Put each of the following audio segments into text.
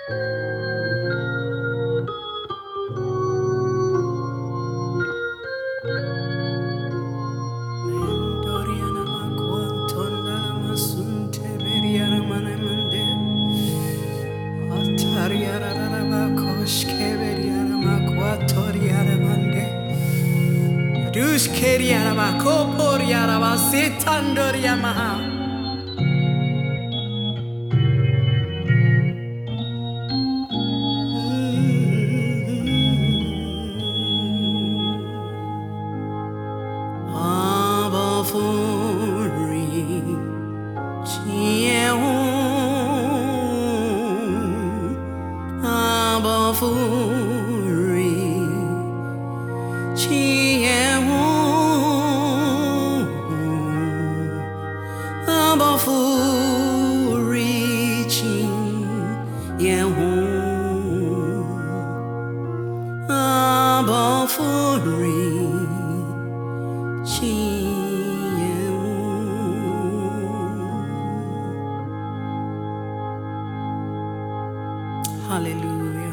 Hallelujah.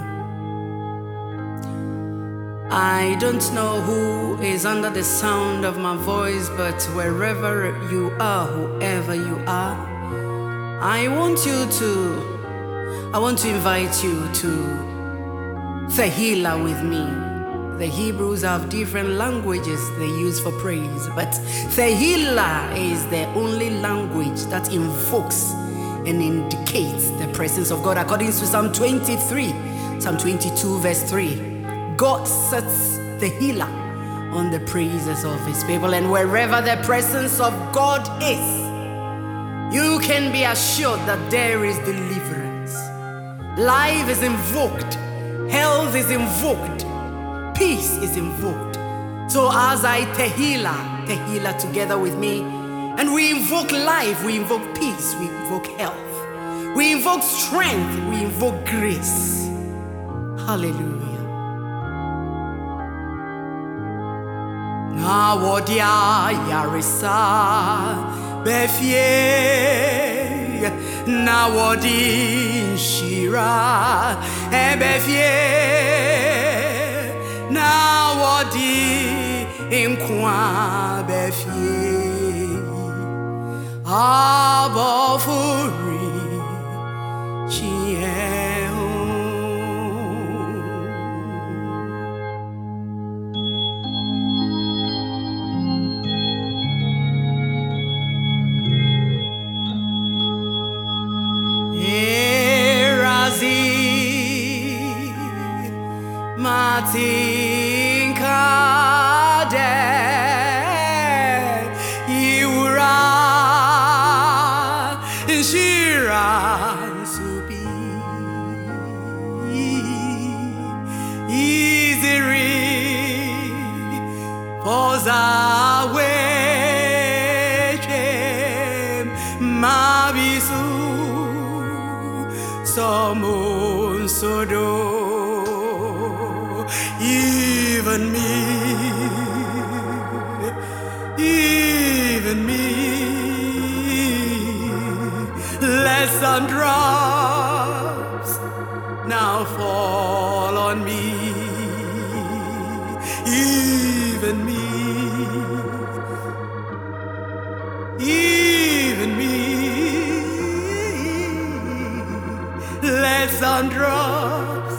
I don't know who is under the sound of my voice, but wherever you are, whoever you are, I want to invite you to Tehillah with me. The Hebrews have different languages they use for praise, but Tehillah is the only language that invokes and indicates the presence of God. According to Psalm 22 verse 3, God sets Tehillah on the praises of his people, and wherever the presence of God is, you can be assured that there is deliverance. Life is invoked, health is invoked, peace is invoked. So as I Tehillah together with me, and we invoke life, we invoke peace, we invoke health, we invoke strength, we invoke grace. Hallelujah. Nawodia yarisa befie, nawodi shira befie, nawodi inkwa befie, abofuri chie. Matinkade Iura Shiran Subi Iziri Pozawe Mabisu Somun Sodo. Even me, let some drops now fall on me. Even me, let some drops.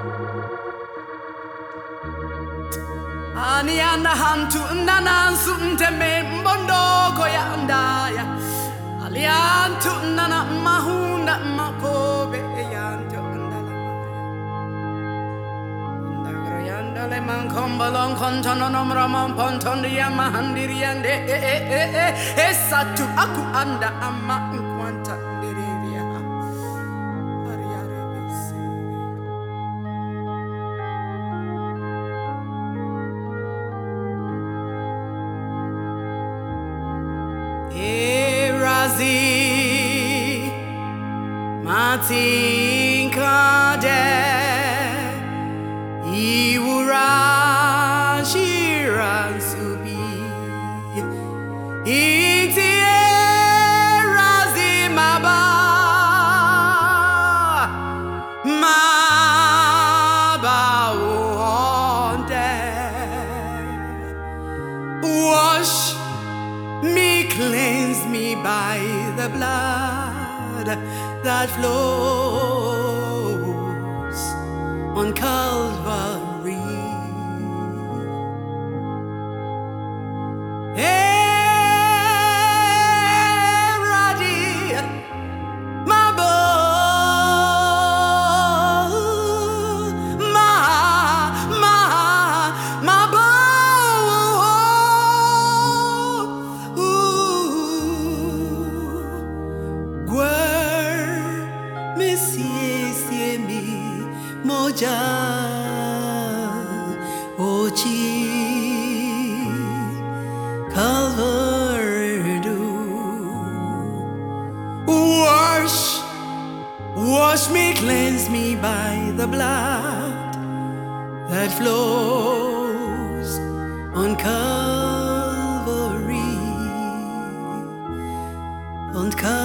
Ani anda hantu nana sunteme mbondo koyanda ya aliantu nana mahunda makobe yanto andala ndagra yanda le mankombalon kontono nomramon pontondi ya mahandiri yande esatu aku anda amma kwanta derevia ariare bese. Erazi Matinkade Iwura Shiran Subi Iti Erazi Maba that flows on Calvary. Moja Ochi Calvary do wash me, cleanse me by the blood that flows on Calvary, on Calvary.